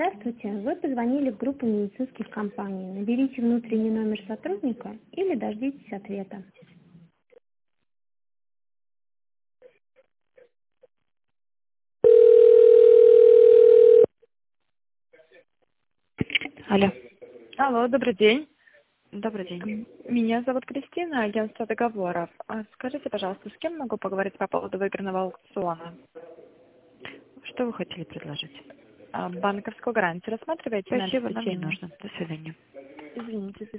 Здравствуйте, вы позвонили в группу медицинских компаний. Наберите внутренний номер сотрудника или дождитесь ответа. Алло. Алло, добрый день. Добрый день. Меня зовут Кристина, агентство договоров. Скажите, пожалуйста, с кем могу поговорить по поводу выигранного аукциона? Что вы хотели предложить? Банковскую гарантию рассматриваете на Спасибо, нам не обеспечение? нужно. До свидания. Извините,